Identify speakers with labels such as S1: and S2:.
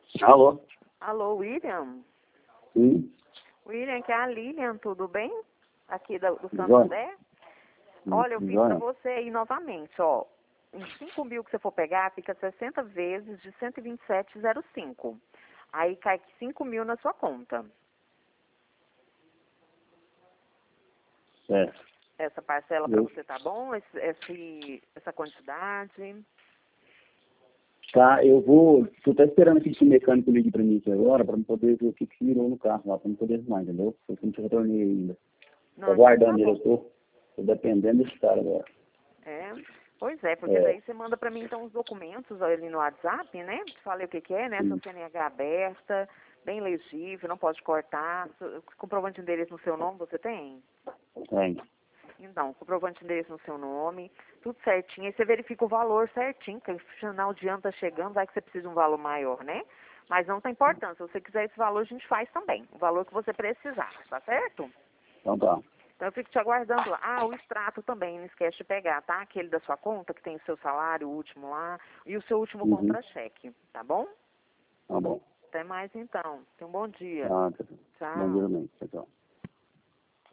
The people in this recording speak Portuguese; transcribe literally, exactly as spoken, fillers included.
S1: Alô?
S2: Alô, William?
S1: Sim.
S2: William, que é a Lilian, tudo bem? Aqui do, do
S1: Joia.
S2: Santander.
S1: Hum,
S2: Olha, eu fiz
S1: joia.
S2: pra você aí novamente, ó. Em cinco mil que você for pegar, fica sessenta vezes de cento e vinte e sete vírgula zero cinco. Aí cai cinco mil na sua conta.
S1: Certo.
S2: Essa parcela pra
S1: Eu-
S2: você tá bom? Esse, esse- essa quantidade?
S1: Tá, eu vou. Tu tá esperando que esse mecânico ligue pra mim aqui agora, pra eu poder ver o que que virou no carro lá, pra eu poder arrumar, entendeu? Eu não te retornei ainda.
S2: Não,
S1: Tô
S2: então tá
S1: aguardando ele,
S2: bom.
S1: eu tô, tô dependendo desse cara agora.
S2: É, pois é, porque
S1: É,
S2: daí você manda pra mim então os documentos ali no WhatsApp, né? Falei o que que é, né? Sua
S1: sim,
S2: C N H aberta, bem legível, não pode cortar. Su- Comprovante de endereço no seu nome, você tem?
S1: tem.
S2: Então, comprovante de endereço no seu nome, tudo certinho. Aí você verifica o valor certinho, porque o final de ano tá chegando, vai que você precisa de um valor maior, né? Mas não tem importância. Se você quiser esse valor, a gente faz também. O valor que você precisar, tá certo?
S1: Então tá.
S2: Então eu fico te aguardando lá. Ah, o extrato também, não esquece de pegar, tá? Aquele da sua conta, que tem o seu salário, o último lá, e o seu último
S1: Uhum.
S2: contra-cheque, tá bom?
S1: Tá bom.
S2: Até mais então. Tenha um bom dia.
S1: Tá, tá. Bom dia
S2: Tchau.
S1: também. Tchau, tchau.